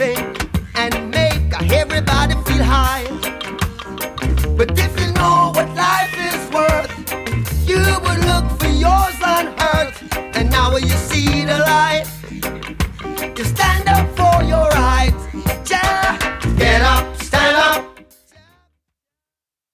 everything and make everybody feel high. But if you know what life is worth, you would look for yours on earth. And now you see